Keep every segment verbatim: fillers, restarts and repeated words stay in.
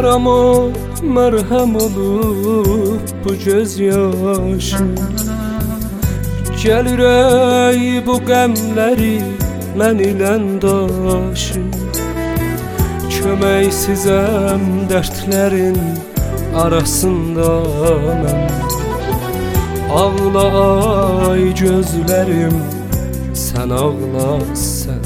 Yarama merhem olup bu gözyaşı, gəlir ey bu qəmləri mən ilə daşı. Köməksizəm dərdlərin arasında mən, ağla ay gözlərim, sən ağla sən.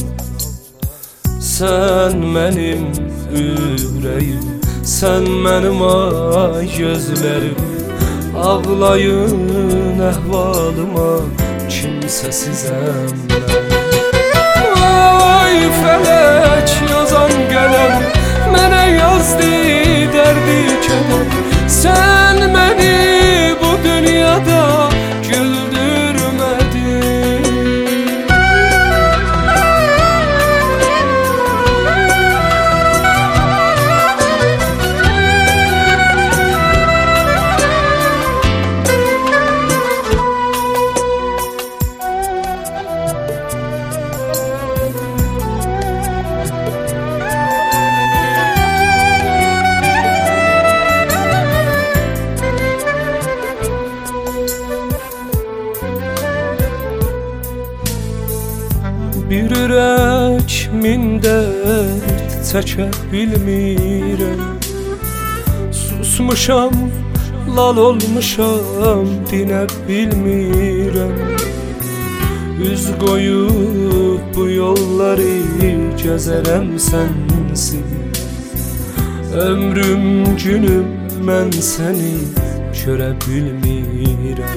Sən mənim ürəyim, sən mənim ay gözlərim. Ağlayın əhvalıma, kimsəsizəm mən. Ay fələk yazan qələm, mənə yazdı dərdi kədər. Sən məni bu dünyada güldürmədin. Bir ürək min dərd çəkə bilmirəm. Susmuşam, lal olmuşam, dinə bilmirəm. Üz qoyub bu yolları gəzərəm sənsiz. Ömrüm, günüm mən səni görə bilmirəm.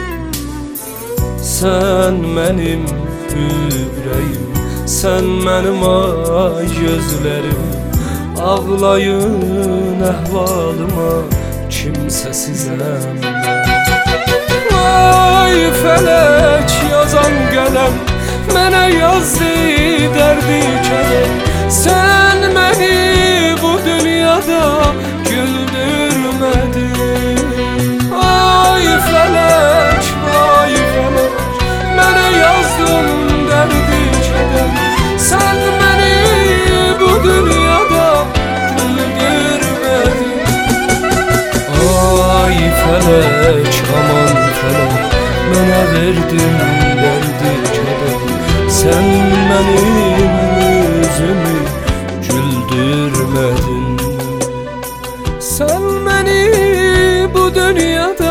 Sən mənim ürəyim, sən mənim ay gözlərim. Ağlayın əhvalıma, kimsəsizəm mən. Ay fələk yazan qələm, mənə yazdı dərdi kədər. Sən məni bu dünyada güldürmədin. Ay fələk, ay fələk, mənə yazdın dərdi kədər. Sən məni bu dünyada güldürmədin. Ay fələk, aman fələk, mənə verdin dərdi kədər. Sən mənim üzümü güldürmədin. Sən məni bu dünyada